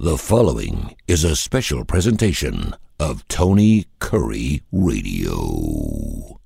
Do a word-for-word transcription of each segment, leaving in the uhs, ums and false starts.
The following is a special presentation of Tony Curry Radio.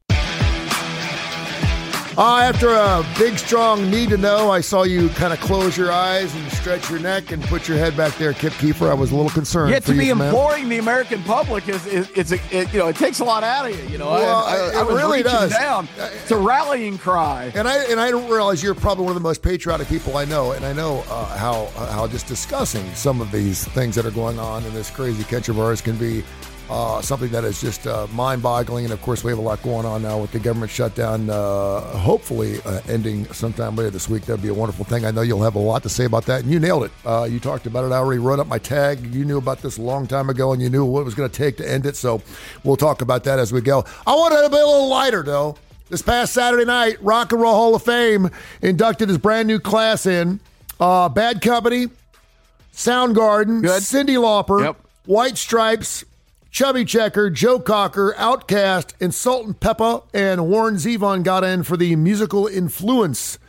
Uh, after a big, strong need to know, I saw you kind of close your eyes and stretch your neck and put your head back there, Kip Keefer. I was a little concerned. Yeah, for to be you, man. imploring the American public is, is it's a, it, you know, it takes a lot out of you. You know, Well, I, I, it I was really reaching does. down. It's a rallying cry. And I and I don't realize you're probably one of the most patriotic people I know, and I know uh, how how just discussing some of these things that are going on in this crazy country of ours can be. Uh, something that is just uh, mind-boggling, and of course we have a lot going on now with the government shutdown, uh, hopefully uh, ending sometime later this week. That'd be a wonderful thing. I know you'll have a lot to say about that, and you nailed it. Uh, you talked about it. I already wrote up my tag. You knew about this a long time ago, and you knew what it was going to take to end it, so we'll talk about that as we go. I want to be a little lighter, though. This past Saturday night, Rock and Roll Hall of Fame inducted his brand new class in. Uh, Bad Company, Soundgarden, Good. Cyndi Lauper, Yep. White Stripes, Chubby Checker, Joe Cocker, Outkast, and Salt Peppa, and Warren Zevon got in for the Musical Influence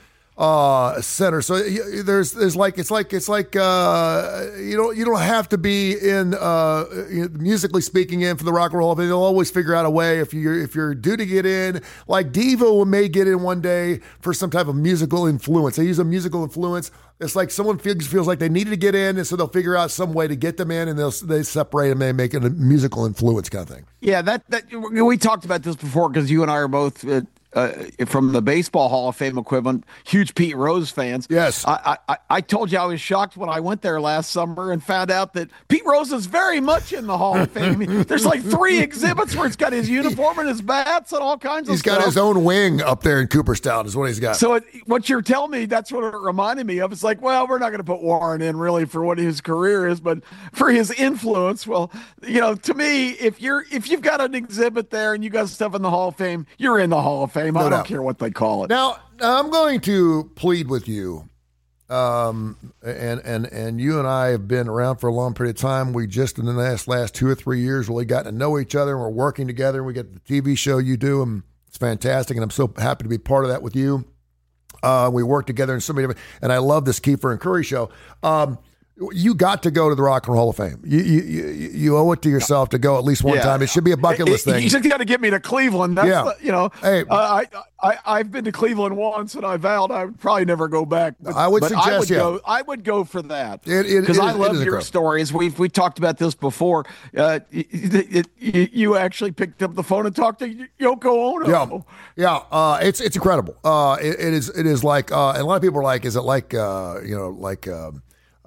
uh, Center. So y- there's there's like it's like it's like uh, you don't you don't have to be in uh, musically speaking in for the Rock and Roll. They'll always figure out a way if you're if you're due to get in. Like Devo may get in one day for some type of musical influence. They use a musical influence. It's like someone feels, feels like they needed to get in, and so they'll figure out some way to get them in, and they'll they separate them and make it a musical influence kind of thing. Yeah, that that we talked about this before because you and I are both uh, uh, from the Baseball Hall of Fame equivalent, huge Pete Rose fans. Yes. I, I I told you I was shocked when I went there last summer and found out that Pete Rose is very much in the Hall of Fame. I mean, there's like three exhibits where it's got his uniform and his bats and all kinds of He's stuff. got his own wing up there in Cooperstown is what he's got. So it, what you're telling me, that's what it reminded me of. It's like, well, we're not going to put Warren in really for what his career is, but for his influence. Well, you know, to me, if you're if you've got an exhibit there and you got stuff in the Hall of Fame, you're in the Hall of Fame. No I don't doubt. care what they call it. Now, I'm going to plead with you. Um, and, and, and you and I have been around for a long period of time. We just in the last, last two or three years really gotten to know each other, and we're working together, and we get the T V show you do, and it's fantastic. And I'm so happy to be part of that with you. Uh, we work together in so many different, and I love this Kiefer and Curry show. Um, you got to go to the Rock and Roll Hall of Fame. You, you, you, you owe it to yourself to go at least one Yeah. time. It should be a bucket list It- thing. You just got to get me to Cleveland. That's Yeah. the, you know, Hey. uh, I, I, I've been to Cleveland once, and I vowed I would probably never go back. But, I would but suggest, I would yeah. go. I would go for that It- it- because it I is- it love is your incredible. stories. We've we talked about this before. Uh, it, it, you actually picked up the phone and talked to Yoko Ono. Yeah, yeah, uh, it's it's incredible. Uh, it, it is it is like, uh, and a lot of people are like, is it like uh, you know like um,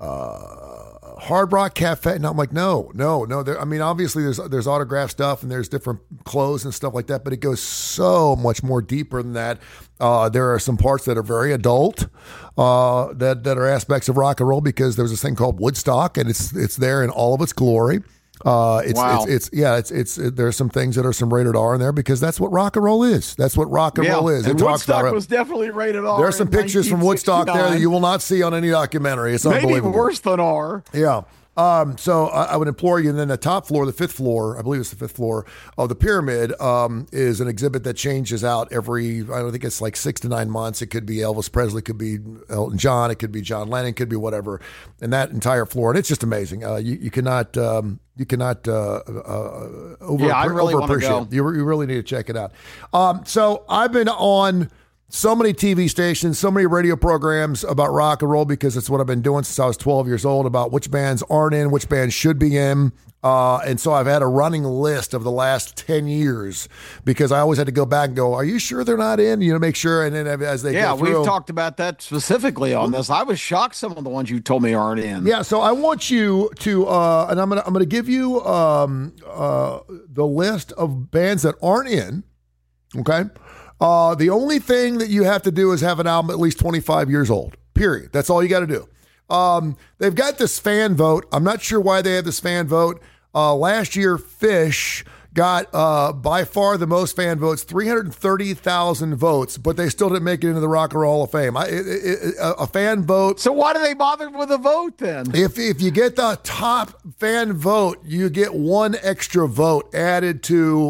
uh, Hard Rock Cafe? And I'm like, no, no, no. There, I mean, obviously there's there's autograph stuff and there's different clothes and stuff like that, but it goes so much more deeper than that. Uh, there are some parts that are very adult, uh, that that are aspects of rock and roll because there's this thing called Woodstock, and it's it's there in all of its glory. Uh, it's, Wow. it's, it's, yeah, it's, it's, it, there's some things that are some rated R in there because that's what rock and roll is. That's what rock and Yeah, roll is. and It talks Woodstock about, was definitely rated R. there are some in pictures from Woodstock there that nineteen sixty-nine. you will not see on any documentary. It's Maybe unbelievable. worse than R. Yeah. Um, so I, I would implore you. And then the top floor, the fifth floor, I believe it's the fifth floor of the pyramid, um, is an exhibit that changes out every, I don't think it's like six to nine months. It could be Elvis Presley, it could be Elton John, it could be John Lennon, it could be whatever. And that entire floor, and it's just amazing. Uh, you, you cannot, um, you cannot uh, uh, over, Yeah, I really wanna overappreciate go. it. You, you really need to check it out. Um, so I've been on so many T V stations, so many radio programs about rock and roll because it's what I've been doing since I was twelve years old, about which bands aren't in, which bands should be in. Uh, and so I've had a running list of the last ten years because I always had to go back and go, are you sure they're not in? You know, make sure. And then as they Yeah, go through. we've talked about that specifically on this. I was shocked some of the ones you told me aren't in. Yeah, so I want you to, uh, and I'm gonna I'm gonna give you um, uh, the list of bands that aren't in. Okay, uh, the only thing that you have to do is have an album at least twenty-five years old. Period. That's all you got to do. Um, they've got this fan vote. I'm not sure why they have this fan vote. Uh, last year, Fish got uh, by far the most fan votes, three hundred thirty thousand votes, but they still didn't make it into the Rock and Roll Hall of Fame. I, it, it, a fan vote. So why do they bother with a vote then? If if you get the top fan vote, you get one extra vote added to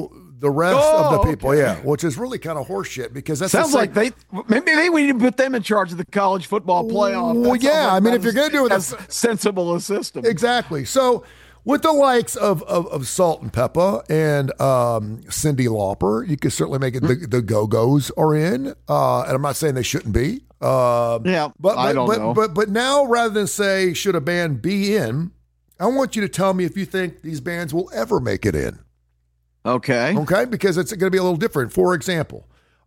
The rest Oh, of the people, okay. yeah, which is really kind of horseshit because that's Sounds the like they maybe they we need to put them in charge of the college football playoff. Well, That yeah, sounds like I mean, that if you're is gonna do it with as a- sensible a system. Exactly. So with the likes of, of, of Salt and Peppa and um, Cyndi Lauper, you could certainly make it the, the Go-Go's are in. Uh, and I'm not saying they shouldn't be. Um, Yeah, but, but, I don't but, know. But, but now, rather than say, should a band be in, I want you to tell me if you think these bands will ever make it in. Okay. Okay? Because it's going to be a little different. For example,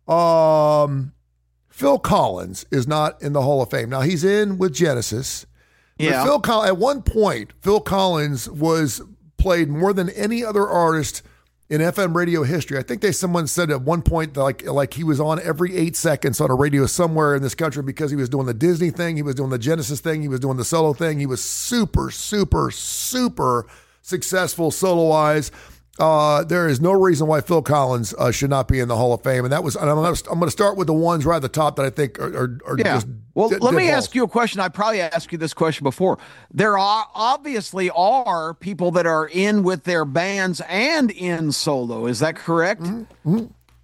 um, Phil Collins is not in the Hall of Fame. Now, he's in with Genesis. Yeah. But Phil Coll- at one point, Phil Collins was played more than any other artist in F M radio history. I think they someone said at one point that like like he was on every eight seconds on a radio somewhere in this country because he was doing the Disney thing, he was doing the Genesis thing, he was doing the solo thing. He was super, super, super successful solo wise. Uh, there is no reason why Phil Collins uh, should not be in the Hall of Fame, and that was. And I'm going to I'm going to start with the ones right at the top that I think are, are, are Yeah. just. Well, d- let me dead ask balls. you a question. I probably asked you this question before. There are obviously are people that are in with their bands and in solo. Is that correct? Mm-hmm.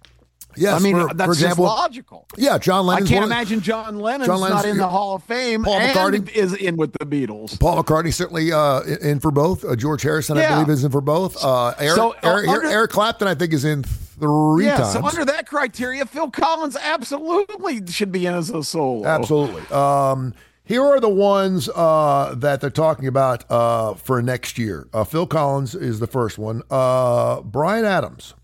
Yes, I mean, for, that's for example, just logical. yeah, John I Lennon. can't imagine John Lennon's John Lennon's- not in the Hall of Fame Paul and McCartney. is in with the Beatles. Paul McCartney certainly uh, in for both. Uh, George Harrison, I Yeah. believe, is in for both. Uh, Eric, So, uh, Eric, under- Eric Clapton, I think, is in three Yeah, times. so under that criteria, Phil Collins absolutely should be in as a solo. Absolutely. Um, here are the ones uh, that they're talking about uh, for next year. Uh, Phil Collins is the first one. Uh, Bryan Adams.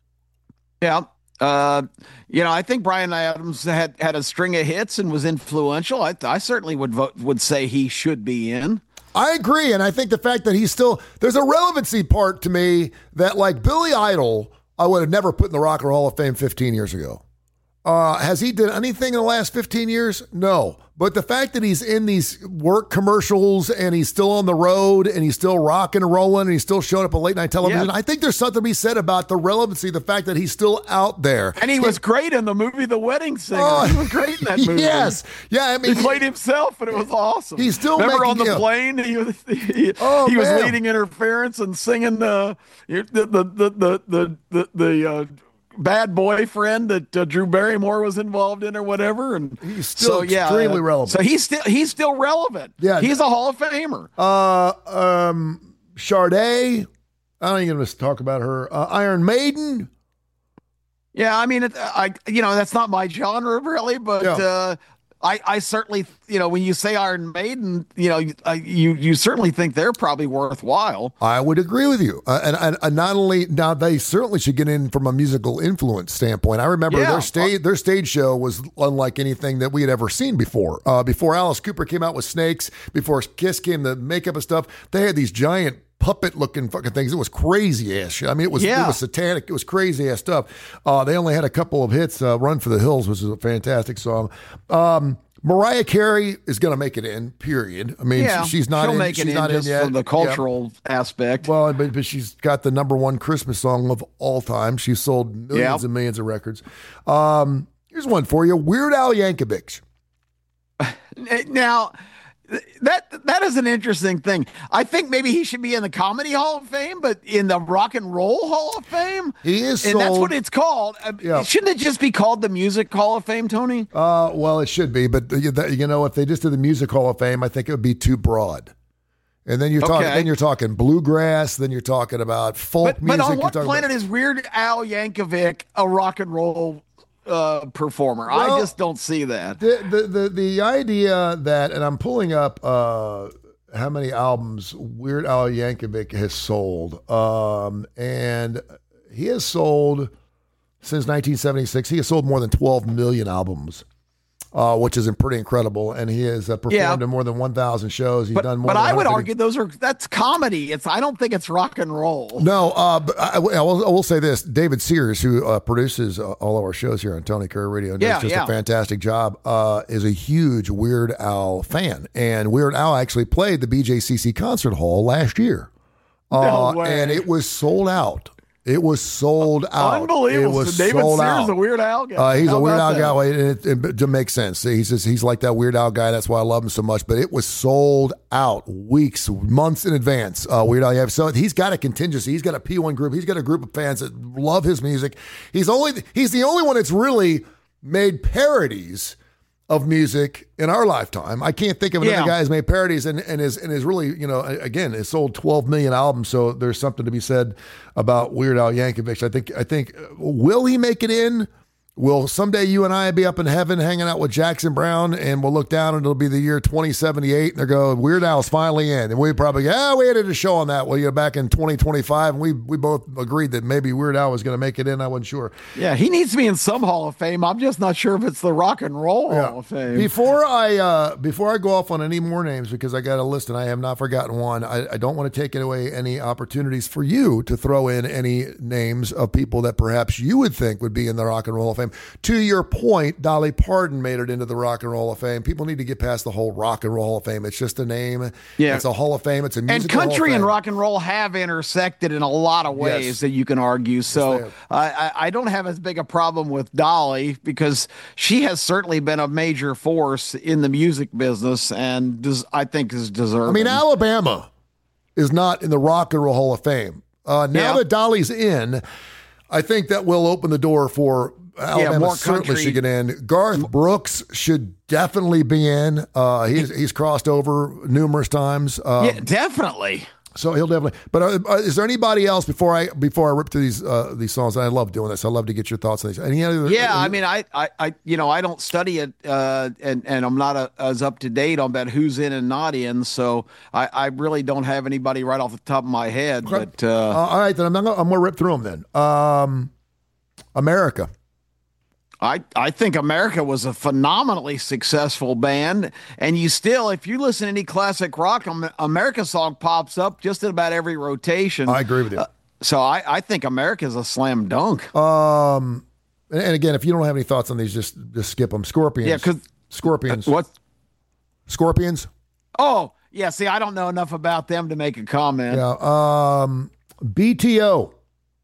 Yeah. Uh, you know, I think Bryan Adams had, had a string of hits and was influential. I, I certainly would vote, would say he should be in. I agree, and I think the fact that he's still there's a relevancy part to me that like Billy Idol, I would have never put in the Rock and Roll Hall of Fame fifteen years ago. Uh, has he done anything in the last fifteen years? No. But the fact that he's in these work commercials and he's still on the road and he's still rocking and rolling and he's still showing up on late night television, Yeah. I think there's something to be said about the relevancy, the fact that he's still out there. And he was great in the movie The Wedding Singer. Oh, he was great in that movie. Yes. Yeah, I mean, He played himself, and it was awesome. He's still Remember making- on the yeah. plane, he was he, Oh, he was man. leading interference and singing the the the the the the, the, the uh, bad boyfriend that uh, Drew Barrymore was involved in or whatever. And He's still so, yeah, extremely uh, relevant. So he's still he's still relevant. Yeah. he's a Hall of Famer. Uh, um, Sade. I don't even want to talk about her. Uh, Iron Maiden. Yeah, I mean, it, I you know that's not my genre really, but Yeah. uh, I I certainly you know when you say Iron Maiden, you know you I, you, you certainly think they're probably worthwhile. I would agree with you. Uh, and, and, and not only now, they certainly should get in from a musical influence standpoint. I remember Yeah. their stage their stage show was unlike anything that we had ever seen before. Uh, before Alice Cooper came out with Snakes, before Kiss came the makeup and stuff, they had these giant puppet looking fucking things. It was crazy ass shit. I mean, it was Yeah. it was satanic. It was crazy ass stuff. Uh, they only had a couple of hits. Uh, Run for the Hills, which is a fantastic song. Um, Mariah Carey is going to make it in. Period. I mean, Yeah, she- she's not she'll in. make it she's in not just in yet. for the Yeah. cultural aspect. Well, but, but she's got the number one Christmas song of all time. She's sold millions Yeah. and millions of records. Um, here's one for you: Weird Al Yankovic. Now, that that is an interesting thing. I think maybe he should be in the Comedy Hall of Fame, but in the Rock and Roll Hall of Fame, He is and that's sold- what it's called. Uh, Yeah. Shouldn't it just be called the Music Hall of Fame, Tony? Uh, well, it should be, but you you know, if they just did the Music Hall of Fame, I think it would be too broad. And then you're talking, Okay. then you're talking bluegrass, then you're talking about folk But, music. but on you're what talking planet about- is Weird Al Yankovic a rock and roll uh, performer? Well, I just don't see that. the, the the the idea that, and I'm pulling up uh, how many albums Weird Al Yankovic has sold, um, and he has sold since nineteen seventy-six. He has sold more than twelve million albums, uh, which is pretty incredible. And he has uh, performed Yeah. in more than one thousand shows. He's But, done more. but than I would one hundred argue those are that's comedy. It's I don't think it's rock and roll. No, uh, but I, I, will, I will say this: David Sears, who uh, produces uh, all of our shows here on Tony Kerr Radio, does Yeah, just yeah. a fantastic job. Uh, is a huge Weird Al fan, and Weird Al actually played the B J C C Concert Hall last year, uh, No way. and it was sold out. It was sold out. Unbelievable. It was so David sold Sears out. is a Weird Al guy. Uh, he's How a Weird about Al that? guy. It, it, it, it makes sense. He's just, he's like that Weird Al guy. That's why I love him so much. But it was sold out weeks, months in advance. Uh, Weird Al. So he's got a contingency. He's got a P one group. He's got a group of fans that love his music. He's only he's the only one that's really made parodies of music in our lifetime. I can't think of another Yeah. guy who's made parodies and, and is and is really, you know, again, it sold twelve million albums. So there's something to be said about Weird Al Yankovic. I think, I think, will he make it in? Will someday you and I be up in heaven hanging out with Jackson Brown and we'll look down and it'll be the year twenty seventy-eight and they'll go, Weird Al's finally in. And we probably, yeah, we did a show on that. Well, you know, back in twenty twenty-five and we we both agreed that maybe Weird Al was going to make it in. I wasn't sure. Yeah, he needs to be in some Hall of Fame. I'm just not sure if it's the Rock and Roll Yeah. Hall of Fame. Before I uh, before I go off on any more names, because I got a list and I have not forgotten one, I, I don't want to take away any opportunities for you to throw in any names of people that perhaps you would think would be in the Rock and Roll Hall of Fame. To your point, Dolly Parton made it into the Rock and Roll Hall of Fame. People need to get past the whole Rock and Roll Hall of Fame. It's just a name. Yeah. It's a Hall of Fame. It's a and music Hall of country and Fame. rock and roll have intersected in a lot of ways Yes. that you can argue. they So have. I, I, I don't have as big a problem with Dolly because she has certainly been a major force in the music business and des- I think is deserving. I mean, Alabama is not in the Rock and Roll Hall of Fame. Uh, now Yeah. that Dolly's in, I think that will open the door for Alabama. more Certainly country. should get in. Garth Brooks should definitely be in. Uh, he's he's crossed over numerous times. Um, yeah, definitely. So he'll definitely. But uh, uh, is there anybody else before I before I rip through these uh, these songs? And I love doing this. I love to get your thoughts on these. Any other? Yeah, I mean, I, I, I, you know, I don't study it, uh, and and I'm not a, as up to date on about who's in and not in, so I, I really don't have anybody right off the top of my head. But Uh, uh, all right, then I'm gonna, I'm gonna rip through them then. Um, America. I, I think America was a phenomenally successful band, and you still, if you listen to any classic rock, Am- America song pops up just at about every rotation. I agree with you. Uh, so I, I think America's a slam dunk. Um, and, and again, if you don't have any thoughts on these, just just skip them. Scorpions. Yeah, 'cause- Scorpions. What? Scorpions. Oh, yeah. See, I don't know enough about them to make a comment. Yeah. Um, B T O.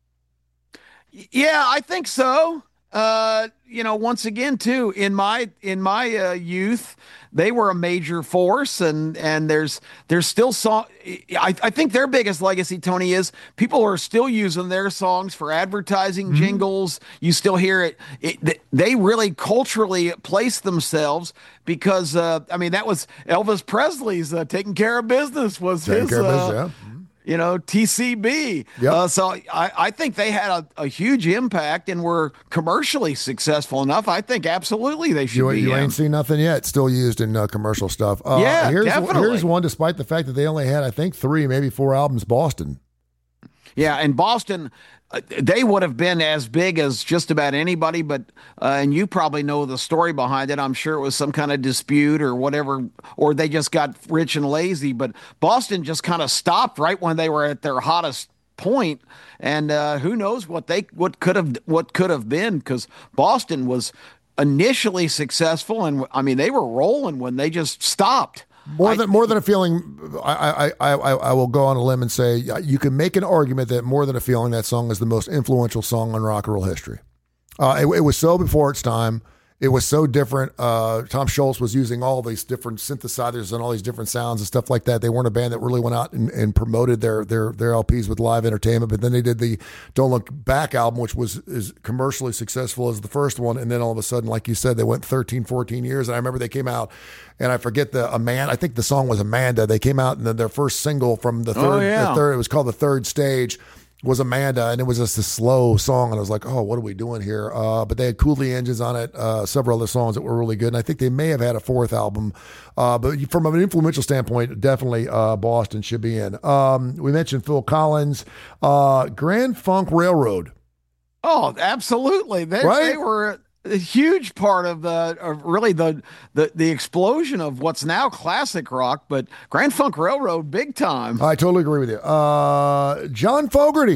Yeah, I think so. Uh, you know, once again, too, in my in my uh, youth, they were a major force, and and there's there's still song. I, I think their biggest legacy, Tony, is people are still using their songs for advertising jingles. You still hear it. it. They really culturally placed themselves because uh, I mean that was Elvis Presley's uh, "Taking Care of Business" was Taking his. care of uh, business, yeah. You know, T C B. Yep. Uh, so I, I think they had a, a huge impact and were commercially successful enough. I think absolutely they should You, be. you in. ain't seen nothing yet. Still used in uh, commercial stuff. Uh, Yeah, here's, definitely. Here's one, despite the fact that they only had, I think, three, maybe four albums. Boston. Yeah, and Boston, uh, they would have been as big as just about anybody, but, uh, and you probably know the story behind it. I'm sure it was some kind of dispute or whatever, or they just got rich and lazy, but Boston just kind of stopped right when they were at their hottest point, and uh, who knows what they what could have what could have been, because Boston was initially successful, and I mean they were rolling when they just stopped. More I- than more than a feeling, I, I, I, I I will go on a limb and say you can make an argument that More Than a Feeling, that song is the most influential song on rock and roll history. Uh, it, it was so before its time. It was so different. Uh, Tom Schultz was using all these different synthesizers and all these different sounds and stuff like that. They weren't a band that really went out and, and promoted their their their L Ps with live entertainment. But then they did the Don't Look Back album, which was as commercially successful as the first one. And then all of a sudden, like you said, they went thirteen, fourteen years. And I remember they came out, and I forget the Amanda. I think the song was Amanda. They came out, and then their first single from the third, Oh, yeah. the third, it was called The Third Stage, was Amanda, and it was just a slow song, and I was like, oh, what are we doing here? Uh, but they had Cooley Engines on it, uh, several other songs that were really good, and I think they may have had a fourth album. Uh, but from an influential standpoint, definitely uh, Boston should be in. Um, we mentioned Phil Collins, uh, Grand Funk Railroad. Oh, absolutely. They, Right? they were a huge part of the, of really the, the the explosion of what's now classic rock, but Grand Funk Railroad, big time. I totally agree with you. Uh, John Fogerty.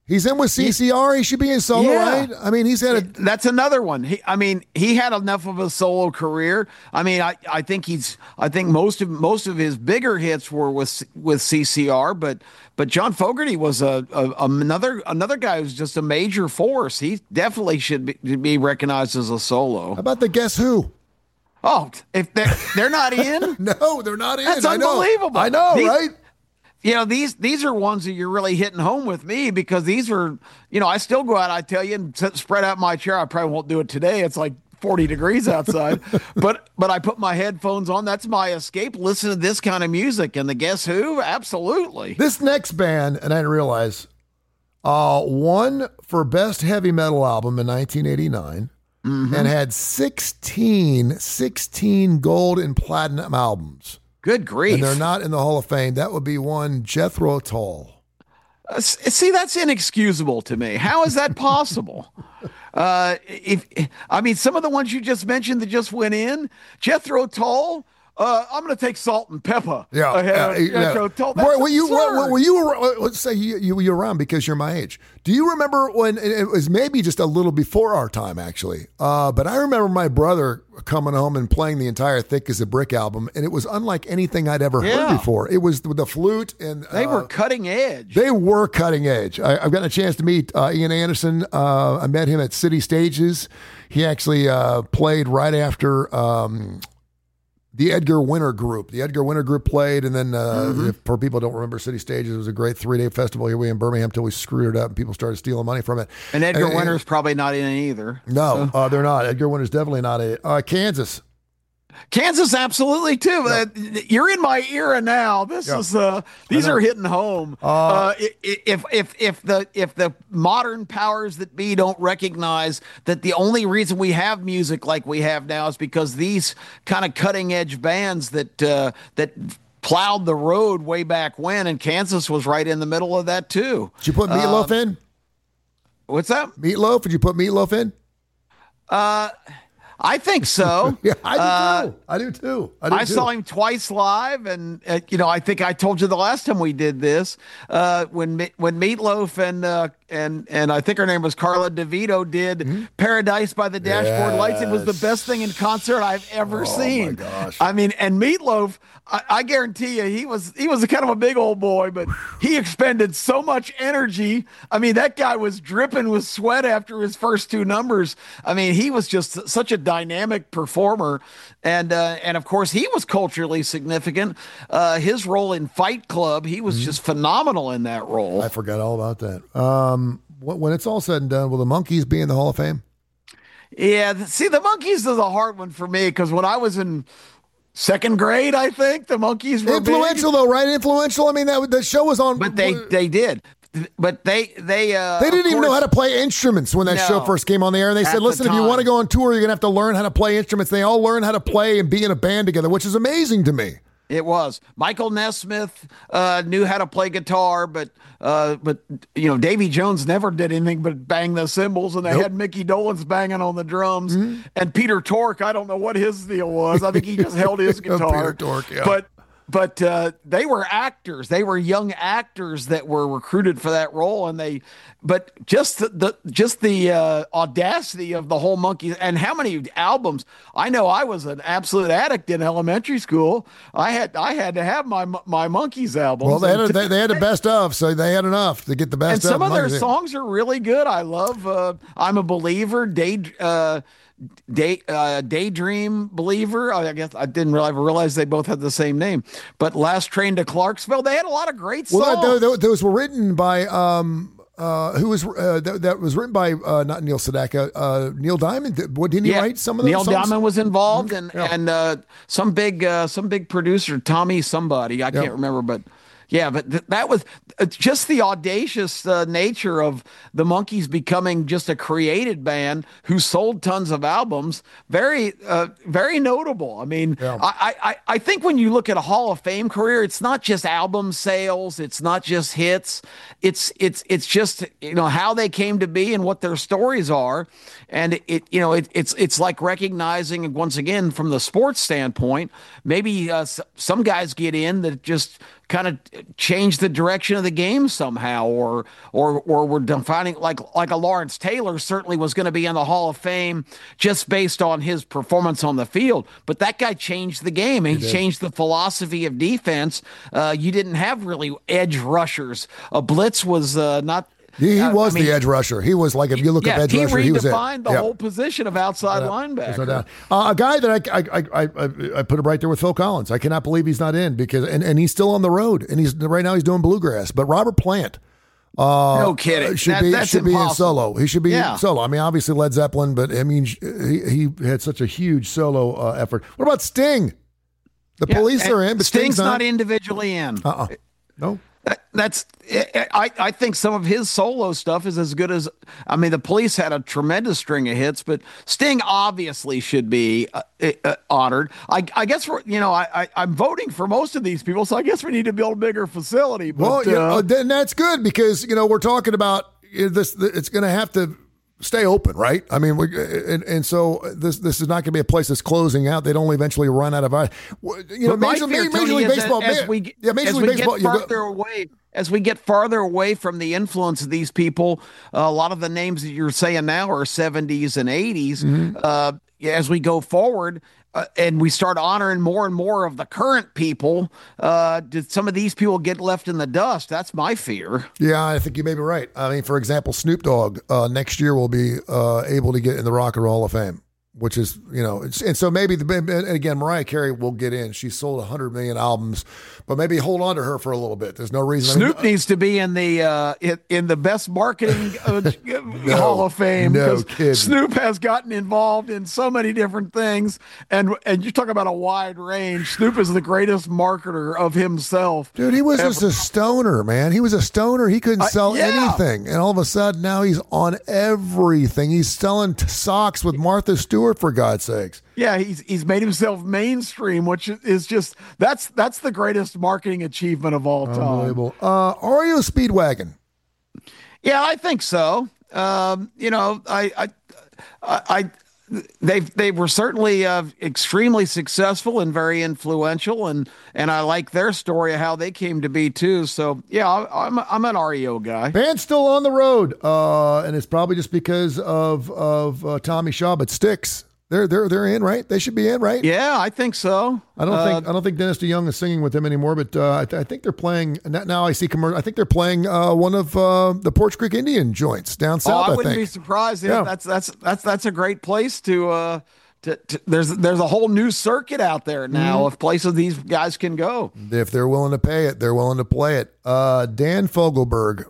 He's in with C C R. He should be in solo, Yeah. right? I mean, he's had a. That's another one. He, I mean, he had enough of a solo career. I mean, I, I think he's. I think most of most of his bigger hits were with with C C R, but but John Fogerty was a, a another another guy who's just a major force. He definitely should be, be recognized as a solo. How about the Guess Who? Oh, if they're they're not in, No, they're not in. that's I know. unbelievable. I know, These- right? You know, these these are ones that you're really hitting home with me because these are, you know, I still go out, I tell you, and s- spread out my chair. I probably won't do it today. It's like forty degrees outside. but but I put my headphones on. That's my escape. Listen to this kind of music. And the Guess Who? Absolutely. This next band, and I didn't realize, uh, won for Best Heavy Metal Album in nineteen eighty-nine Mm-hmm. and had sixteen, sixteen gold and platinum albums. Good grief. And they're not in the Hall of Fame. That would be one Jethro Tull. Uh, s- see, that's inexcusable to me. How is that possible? uh, if I mean, some of the ones you just mentioned that just went in, Jethro Tull. Uh, I'm going to take Salt and Pepper. Yeah, ahead yeah, of yeah. Jethro Tull. That's Were, were you? absurd. Were, were you? uh, Let's say you, you you were around because you're my age. Do you remember when it it was maybe just a little before our time, actually? Uh, but I remember my brother coming home and playing the entire "Thick as a Brick" album, and it was unlike anything I'd ever Yeah. heard before. It was with the flute, and They uh, were cutting edge. They were cutting edge. I, I've gotten a chance to meet uh, Ian Anderson. Uh, I met him at City Stages. He actually uh, played right after um, the Edgar Winter Group. The Edgar Winter Group played, and then uh, Mm-hmm. if, for people who don't remember City Stages, it was a great three-day festival here in Birmingham until we screwed it up and people started stealing money from it. and Edgar And- and- Winter's probably not in it either. No, uh, they're not. Edgar Winter's definitely not a uh, Kansas. Kansas, absolutely too. Uh, you're in my era now. This Yeah. is uh, these are hitting home. Uh, Uh, i- i- if if if the if the modern powers that be don't recognize that the only reason we have music like we have now is because these kind of cutting edge bands that uh, that plowed the road way back when, and Kansas was right in the middle of that too. Did you put Meatloaf in? What's that? Meatloaf? Did you put Meatloaf in? I think so. Yeah, I do too. I do too. I, do I too. saw him twice live, and uh, you know, I think I told you the last time we did this uh, when Me- when Meatloaf and uh, and and I think her name was Carla DeVito did "Paradise by the Dashboard Lights." It was the Yes. best thing in concert I've ever Oh, seen. my gosh. I mean, and Meatloaf, I, I guarantee you, he was he was a kind of a big old boy, but he expended so much energy. I mean, that guy was dripping with sweat after his first two numbers. I mean, he was just such a dynamic performer, and uh, and of course, he was culturally significant. Uh, his role in Fight Club, he was just phenomenal in that role. I forgot all about that. Um, wh- when it's all said and done, will the Monkees be in the Hall of Fame? Yeah, th- see, the Monkees is a hard one for me because when I was in second grade, I think the Monkees were big. Influential though, right? Influential. I mean, that the show was on. But they they did. But they they uh They didn't of even know course- how to play instruments when that No. show first came on the air. And they At said, the listen, if you time. want to go on tour, you're going to have to learn how to play instruments. They all learn how to play and be in a band together, which is amazing to me. It was Michael Nesmith uh, knew how to play guitar, but uh, but you know Davy Jones never did anything but bang the cymbals, and they Nope. had Mickey Dolenz banging on the drums, Mm-hmm. and Peter Tork. I don't know what his deal was. I think he just held his guitar. Peter Tork, yeah. But but uh, they were actors. They were young actors that were recruited for that role, and they. But just the, the just the uh, audacity of the whole Monkees, and how many albums. I know I was an absolute addict in elementary school. I had I had to have my my Monkees albums. Well, they had, a, And- they, they had the best of, so they had enough to get the best and some of. of their Monkees. songs are really good. I love uh, "I'm a Believer," "Day," uh, "Day," uh, "Daydream Believer." I guess I didn't realize, realize they both had the same name. But "Last Train to Clarksville," they had a lot of great songs. Well, th- th- those were written by um, uh, who was uh, th- that was written by uh, not Neil Sedaka, uh, Neil Diamond. Did- What didn't he Yeah. write some of those Neil songs? Diamond was involved, and Yeah. and uh, some big uh, some big producer, Tommy somebody, I Yeah. can't remember, but yeah, but th- that was uh, just the audacious uh, nature of the Monkees becoming just a created band who sold tons of albums. Very uh, very notable. I mean, Yeah. I, I I think when you look at a Hall of Fame career, it's not just album sales, it's not just hits, it's it's it's just you know how they came to be and what their stories are, and it you know it, it's it's like recognizing once again from the sports standpoint. Maybe uh, s- some guys get in that just kind of change the direction of the game somehow, or or or we're defining like like a Lawrence Taylor certainly was going to be in the Hall of Fame just based on his performance on the field. But that guy changed the game. He, he changed the philosophy of defense. Uh, you didn't have really edge rushers. A blitz was uh, not. He, he was I mean, the edge rusher. He was like, if you look yeah, up edge he rusher, he was it. He redefined the yeah. whole position of outside yeah. linebacker. No doubt. Uh, a guy that I, I I I I put him right there with Phil Collins. I cannot believe he's not in because and, and he's still on the road and he's right now he's doing bluegrass. But Robert Plant, uh, no kidding, should that, be that's should be impossible. in solo. He should be yeah. in solo. I mean, obviously Led Zeppelin, but I mean he he had such a huge solo uh, effort. What about Sting? The yeah, Police are in, but Sting's, Sting's not. not individually in. Uh uh No. That, that's I, I think some of his solo stuff is as good as I mean the Police had a tremendous string of hits, but Sting obviously should be uh, uh, honored. I, I guess we're, you know I, I I'm voting for most of these people, so I guess we need to build a bigger facility. But, well, you uh, know, then that's good because you know we're talking about this. It's going to have to stay open, right? I mean, we, and, and so this this is not going to be a place that's closing out. They'd only eventually run out of, you know, Major, fear, Major Tony, League Baseball. As, as we, yeah, Major as League we Baseball. get farther away, as we get farther away from the influence of these people, uh, a lot of the names that you're saying now are seventies and eighties. Mm-hmm. Uh, as we go forward. Uh, and we start honoring more and more of the current people. Uh, did some of these people get left in the dust? That's my fear. Yeah, I think you may be right. I mean, for example, Snoop Dogg uh, next year will be uh, able to get in the Rock and Roll Hall of Fame, which is, you know, it's, and so maybe, the, and again, Mariah Carey will get in. She sold one hundred million albums, but maybe hold on to her for a little bit. There's no reason. Snoop I mean, needs to be in the uh, in, in the best marketing uh, no, Hall of Fame. No kidding. Snoop has gotten involved in so many different things, and and you talk about a wide range. Snoop is the greatest marketer of himself. Dude, he was ever. just a stoner, man. He was a stoner. He couldn't sell uh, yeah. anything, and all of a sudden now he's on everything. He's selling t- socks with Martha Stewart, for God's sakes. Yeah, he's he's made himself mainstream, which is just that's that's the greatest marketing achievement of all time. Unbelievable. Uh, are you a Speedwagon? Yeah, I think so. Um, you know, I, I, I, I they they were certainly uh, extremely successful and very influential, and and I like their story of how they came to be too. So yeah, I, I'm I'm an R E O guy. Band's still on the road, uh, and it's probably just because of of uh, Tommy Shaw, but Styx. They're they're they're in, right? They should be in, right? Yeah, I think so. I don't uh, think I don't think Dennis DeYoung is singing with them anymore, but uh, I, th- I think they're playing now. I see commercial. I think they're playing uh, one of uh, the Porch Creek Indian joints down south. Oh, I, I wouldn't think. be surprised. Yeah. That's that's that's that's a great place to. Uh, to, to there's there's a whole new circuit out there now mm-hmm. of places these guys can go if they're willing to pay it. They're willing to play it. Uh, Dan Fogelberg.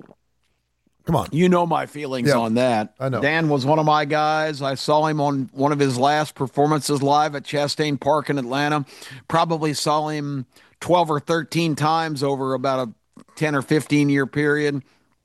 Come on. You know my feelings yeah, on that. I know. Dan was one of my guys. I saw him on one of his last performances live at Chastain Park in Atlanta. Probably saw him twelve or thirteen times over about a ten or fifteen year period.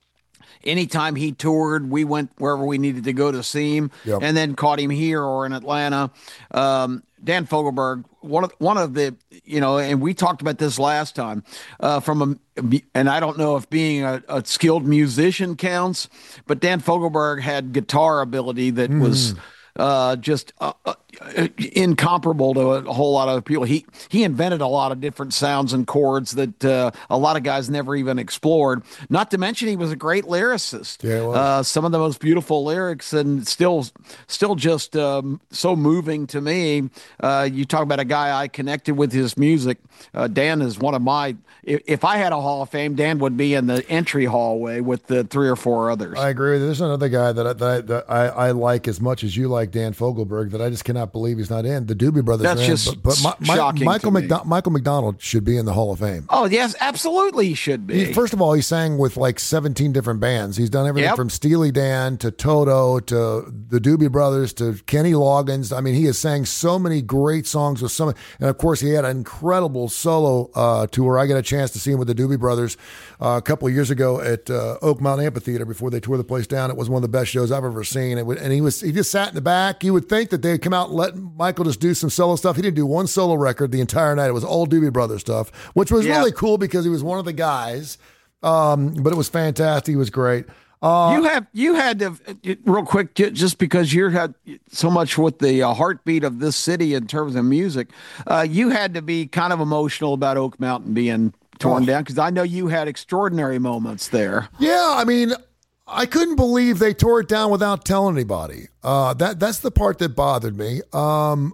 Anytime he toured, we went wherever we needed to go to see him, yep. and then caught him here or in Atlanta. Um, Dan Fogelberg, one of one of the, you know, and we talked about this last time, uh, from a, and I don't know if being a, a skilled musician counts, but Dan Fogelberg had guitar ability that mm. was uh, just uh, uh, incomparable to a, a whole lot of people. He he invented a lot of different sounds and chords that uh, a lot of guys never even explored. Not to mention he was a great lyricist. Yeah, uh, some of the most beautiful lyrics, and still still just um, so moving to me. Uh, you talk about a guy I connected with his music. Uh, Dan is one of my. If, if I had a Hall of Fame, Dan would be in the entry hallway with the three or four others. I agree with you. There's another guy that I, that I, that I, I like as much as you like Dan Fogelberg that I just cannot believe he's not in. The Doobie Brothers. That's are in, just but, but my, shocking. My, Michael, to McDo- Michael McDonald should be in the Hall of Fame. Oh yes, absolutely, he should be. He, first of all, he sang with like seventeen different bands. He's done everything yep. from Steely Dan to Toto to the Doobie Brothers to Kenny Loggins. I mean, he has sang so many great songs with some, and of course, he had an incredible solo uh, tour. I got a chance to see him with the Doobie Brothers uh, a couple of years ago at uh, Oak Mountain Amphitheater before they tore the place down. It was one of the best shows I've ever seen. It would, and he was he just sat in the back. You would think that they'd come out and let Michael just do some solo stuff. He didn't do one solo record the entire night. It was all Doobie Brothers stuff, which was yeah. really cool because he was one of the guys. Um, but it was fantastic. He was great. Uh, you have you had to real quick just because you had so much with the uh, heartbeat of this city in terms of music. Uh, you had to be kind of emotional about Oak Mountain being torn Oh. down? Because I know you had extraordinary moments there. Yeah, I mean, I couldn't believe they tore it down without telling anybody. Uh, that that's the part that bothered me. Um,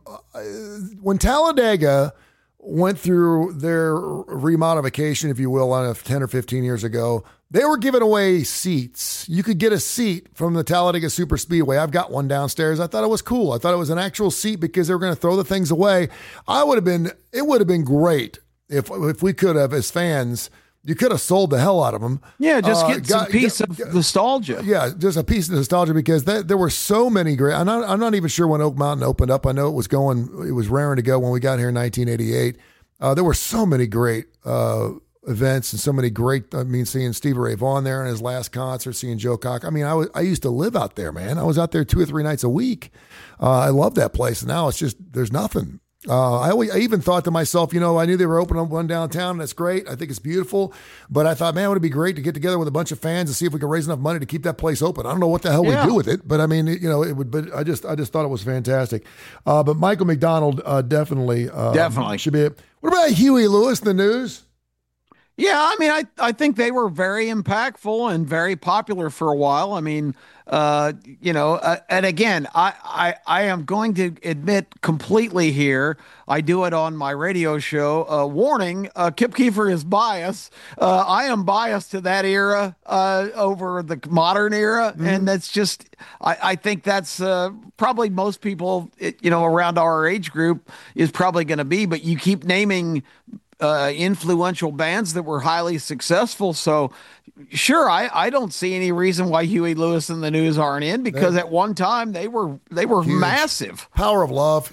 when Talladega went through their remodification, if you will, on ten or fifteen years ago, they were giving away seats. You could get a seat from the Talladega Super Speedway. I've got one downstairs. I thought it was cool. I thought it was an actual seat because they were going to throw the things away. I would have been. It would have been great if if we could have, as fans. You could have sold the hell out of them. Yeah, just Uh, get some got- piece got- of nostalgia. Yeah, just a piece of nostalgia because that, there were so many great. I'm not, I'm not even sure when Oak Mountain opened up. I know it was going, it was raring to go when we got here in nineteen eighty-eight. Uh, there were so many great uh, events and so many great. I mean, seeing Stevie Ray Vaughan there in his last concert, seeing Joe Cock. I mean, I was, I used to live out there, man. I was out there two or three nights a week. Uh, I love that place. And now it's just there's nothing. Uh, I, always, I even thought to myself, you know, I knew they were opening one downtown, and that's great. I think it's beautiful. But I thought, man, would it be great to get together with a bunch of fans and see if we can raise enough money to keep that place open? I don't know what the hell Yeah. we do with it, but I mean, it, you know, it would. But I just, I just thought it was fantastic. Uh, but Michael McDonald uh, definitely, uh, Definitely. should be. What about Huey Lewis in the news? Yeah, I mean, I, I think they were very impactful and very popular for a while. I mean, uh, you know, uh, and again, I, I I am going to admit completely here, I do it on my radio show. Uh, warning, uh, Kip Keefer is biased. Uh, I am biased to that era uh, over the modern era, Mm-hmm. and that's just, I, I think that's uh, probably most people, it, you know, around our age group is probably going to be. But you keep naming Uh, influential bands that were highly successful. So, sure, I, I don't see any reason why Huey Lewis and the News aren't in because at one time they were they were Huge. massive. Power of Love,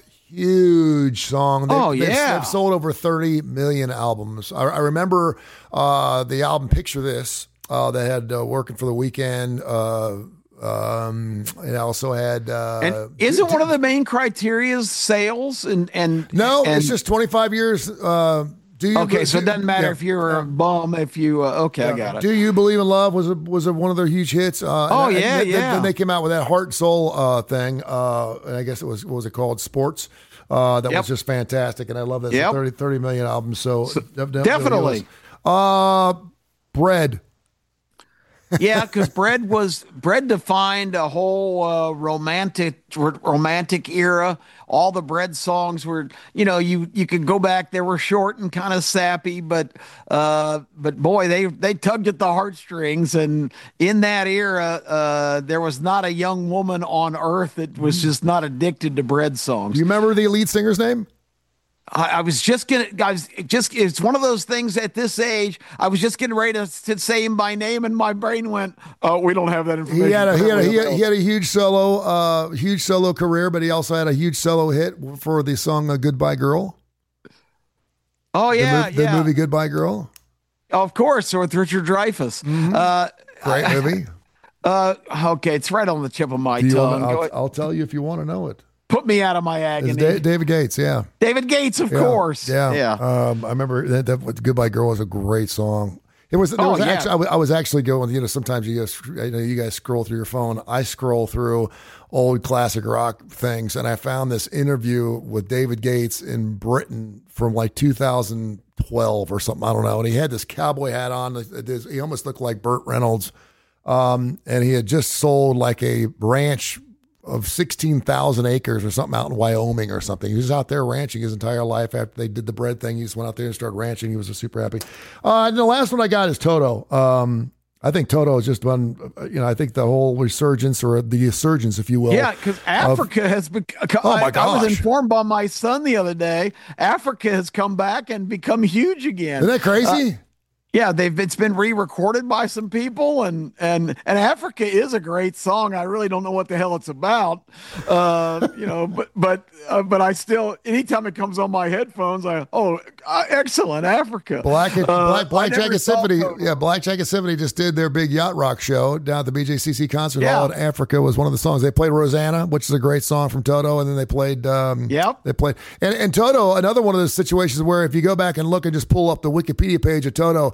huge song. They, Oh, they've, yeah. they've sold over thirty million albums. I, I remember uh, the album Picture This. Uh, they had uh, Working for the Weekend. Uh, um, it also had. Uh, And isn't one of the main criteria sales and and no, and, it's just twenty-five years. Uh, do you, okay. So it doesn't matter yeah. if you're a bum. If you uh, okay, I got it. Do You Believe in Love was a, was a, one of their huge hits. Uh, Oh, and- and yeah, then, yeah. Then they came out with that Heart and Soul uh, thing. Uh, and I guess it was what was it called? Sports. Uh, that Yep. was just fantastic, and I love that. Yep. thirty, thirty million album. So, def- def- definitely. Uh, Bread. Yeah, because Bread was Bread defined a whole uh, romantic r- romantic era. All the Bread songs were, you know, you you could go back. They were short and kind of sappy, but uh, but boy, they they tugged at the heartstrings. And in that era, uh, there was not a young woman on earth that was just not addicted to Bread songs. Do you remember the lead singer's name? I, I was just gonna, I was just, it's one of those things at this age. I was just getting ready to, to say him by name, and my brain went, "Oh, we don't have that information." He had a he had a, he had, he had a huge solo uh huge solo career, but he also had a huge solo hit for the song uh, "Goodbye Girl." Oh The, yeah, mo- the yeah, movie "Goodbye Girl." of course, with Richard Dreyfuss. Uh, Great movie. uh, okay, it's right on the tip of my Do you tongue. wanna, Go- I'll, I'll tell you if you want to know it. Put me out of my It's agony. Da- David Gates, yeah. David Gates, of Yeah, course. Yeah, yeah. Um, I remember that, that "Goodbye Girl" was a great song. It was. There Oh, was yeah. actually, I, was, I was actually going. You know, sometimes you guys, I know you guys scroll through your phone. I scroll through old classic rock things, and I found this interview with David Gates in Britain from like two thousand twelve or something. I don't know. And he had this cowboy hat on. This- He almost looked like Burt Reynolds, um, and he had just sold like a ranch of sixteen thousand acres or something out in Wyoming or something. He was out there ranching his entire life after they did the bread thing. He just went out there and started ranching. He was super happy. Uh, and the last one I got is Toto. Um, I think Toto has just been, you know, I think the whole resurgence or the resurgence, if you will. Yeah, because Africa has become. Oh, my I, I was gosh. informed by my son the other day. Africa has come back and become huge again. Isn't that crazy? Yeah, they've it's been re-recorded by some people, and and and Africa is a great song. I really don't know what the hell it's about, uh, you know, but but uh, but I still, anytime it comes on my headphones, I oh, uh, excellent Africa. Black, Uh, Black, Black I never Jacket saw Symphony. Toto. Yeah, Black Jacket Symphony just did their big yacht rock show down at the B J C C concert Yeah. hall. And Africa was one of the songs. They played Rosanna, which is a great song from Toto, and then they played. Um, Yep. They played and, and Toto. Another one of those situations where if you go back and look and just pull up the Wikipedia page of Toto,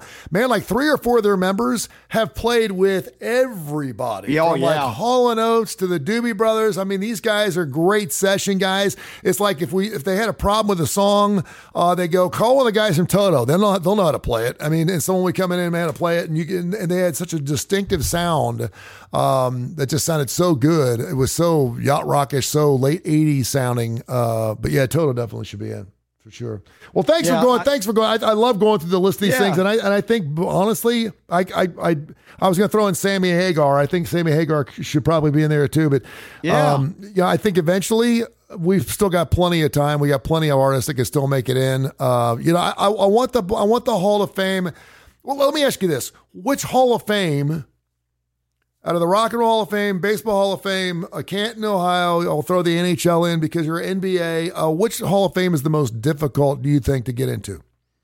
man, like three or four of their members have played with everybody. Oh, From yeah. like Hall and Oates to the Doobie Brothers. I mean, these guys are great session guys. It's like if we if they had a problem with a song, uh, they go call one of the guys from Toto. They'll know they'll know how to play it. I mean, and someone would come in and man to play it, and you can, and they had such a distinctive sound um, that just sounded so good. It was so yacht rockish, so late eighties sounding. Uh, but yeah, Toto definitely should be in. For sure. Well, thanks Yeah, for going. I, thanks for going. I, I love going through the list of these yeah. things, and I and I think honestly, I I I, I was going to throw in Sammy Hagar. I think Sammy Hagar should probably be in there too. But yeah, um, yeah, I think eventually we've still got plenty of time. We got plenty of artists that can still make it in. Uh, you know, I, I I want the I want the Hall of Fame. Well, let me ask you this: which Hall of Fame? Out of the Rock and Roll Hall of Fame, Baseball Hall of Fame, uh, Canton, Ohio, I'll throw the N H L in because you're N B A. Uh, which Hall of Fame is the most difficult, do you think, to get into?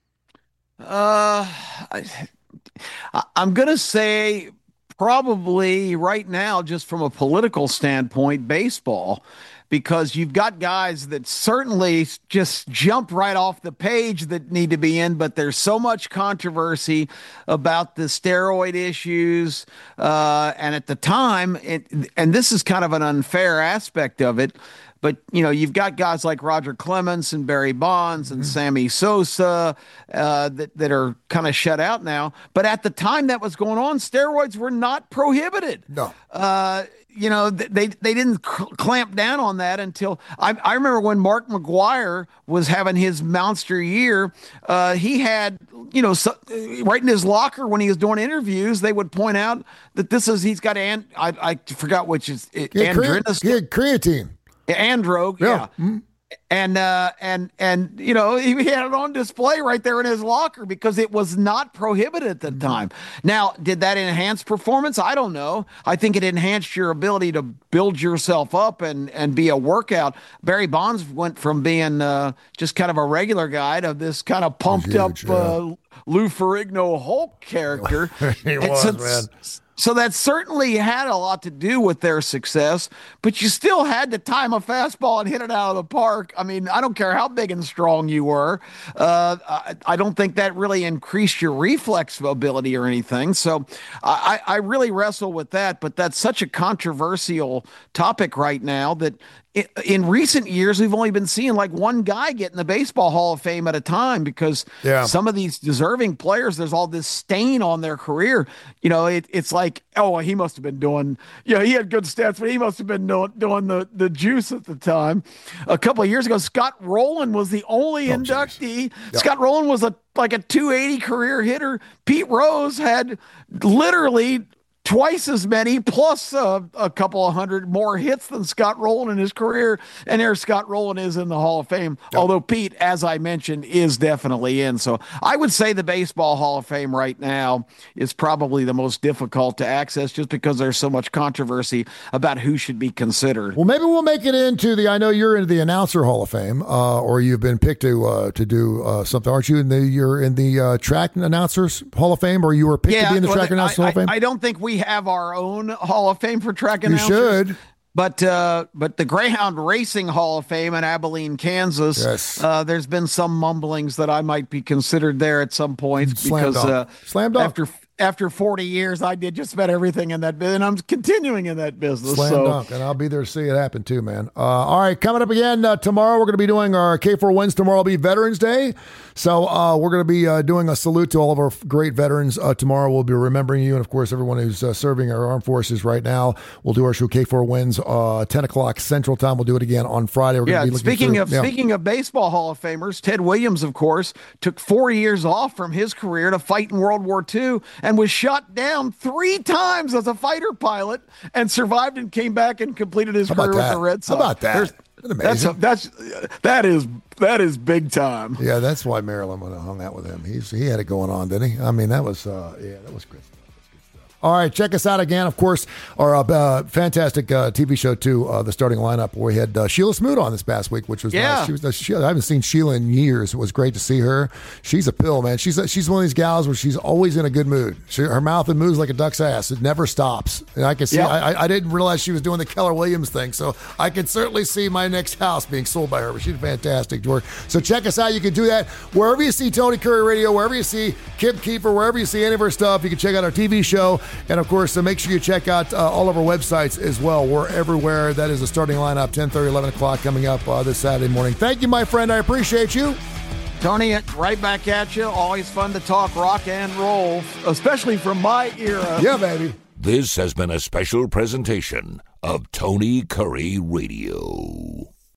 Uh, I, I'm going to say probably right now, just from a political standpoint, baseball, because you've got guys that certainly just jump right off the page that need to be in, but there's so much controversy about the steroid issues. Uh, and at the time, it, and this is kind of an unfair aspect of it, but, you know, you've got guys like Roger Clemens and Barry Bonds and mm-hmm. Sammy Sosa uh, that, that are kind of shut out now. But at the time that was going on, steroids were not prohibited. No. Uh, you know, they they didn't clamp down on that until I, I remember when Mark McGwire was having his monster year. Uh, he had, you know, so, right in his locker when he was doing interviews, they would point out that this is he's got an I I forgot which is it, he had andrinus. He had creatine. Andro, yeah. yeah. Mm-hmm. And, uh, and, and, you know, he had it on display right there in his locker because it was not prohibited at the time. Now, did that enhance performance? I don't know. I think it enhanced your ability to build yourself up and, and be a workout. Barry Bonds went from being, uh, just kind of a regular guy to this kind of pumped huge, up, yeah. uh, Lou Ferrigno Hulk character. He was, so, man. So that certainly had a lot to do with their success, but you still had to time a fastball and hit it out of the park. I mean, I don't care how big and strong you were. Uh, I, I don't think that really increased your reflex ability or anything. So I, I really wrestle with that, but that's such a controversial topic right now that in recent years, we've only been seeing like one guy get in the Baseball Hall of Fame at a time because yeah. some of these deserving players, there's all this stain on their career. You know, it, it's like, oh, he must have been doing, you know, he had good stats, but he must have been doing, doing the, the juice at the time. A couple of years ago, Scott Rowland was the only oh, inductee. Yep. Scott Rowland was a like a two eighty career hitter. Pete Rose had literally twice as many, plus uh, a couple of hundred more hits than Scott Rowland in his career. And there Scott Rowland is in the Hall of Fame. Yep. Although Pete, as I mentioned, is definitely in. So I would say the Baseball Hall of Fame right now is probably the most difficult to access just because there's so much controversy about who should be considered. Well, maybe we'll make it into the, I know you're into the Announcer Hall of Fame, uh, or you've been picked to uh, to do uh, something. Aren't you in the, you're in the uh, Track Announcers Hall of Fame, or you were picked yeah, to be in the well, Track Announcers I, Hall of Fame? I, I don't think we have our own Hall of Fame for track announcers. You should. But uh, but the Greyhound Racing Hall of Fame in Abilene, Kansas, yes. uh, there's been some mumblings that I might be considered there at some point Slam because uh, Slam dunk. after after forty years, I did just about everything in that business, and I'm continuing in that business. Slam so. dunk, and I'll be there to see it happen too, man. Uh, all right, coming up again uh, tomorrow, we're going to be doing our K four Wins. Tomorrow will be Veterans Day, so uh, we're going to be uh, doing a salute to all of our great veterans. Uh, tomorrow we'll be remembering you, and of course, everyone who's uh, serving our armed forces right now. We'll do our show K four Wins uh, ten o'clock Central Time. We'll do it again on Friday. We're yeah. Be speaking through, of yeah. speaking of baseball Hall of Famers, Ted Williams, of course, took four years off from his career to fight in World War Two and was shot down three times as a fighter pilot and survived and came back and completed his career with the Red Sox. How about that? That's a, that's that is that is big time. Yeah, that's why Maryland went and hung out with him. He's he had it going on, didn't he? I mean, that was uh, yeah, that was great stuff. That's good stuff. All right, check us out again. Of course, our uh, uh, fantastic uh, T V show too, uh, the starting lineup. Where we had uh, Sheila Smoot on this past week, which was yeah. nice. She was. Uh, she, I haven't seen Sheila in years. It was great to see her. She's a pill, man. She's she's one of these gals where she's always in a good mood. She, her mouth and moves like a duck's ass. It never stops. And I can see. Yep. I, I didn't realize she was doing the Keller Williams thing, so I can certainly see my next house being sold by her. But she's fantastic, George. So check us out. You can do that wherever you see Tony Curry Radio, wherever you see Kim Kiefer, wherever you see any of her stuff. You can check out our T V show, and of course, uh, make sure you check out uh, all of our websites as well. We're everywhere. That is the starting lineup, ten thirty, eleven o'clock coming up uh, this Saturday morning. Thank you, my friend. I appreciate you. Tony, right back at you. Always fun to talk rock and roll, especially from my era. Yeah, baby. This has been a special presentation of Tony Curry Radio.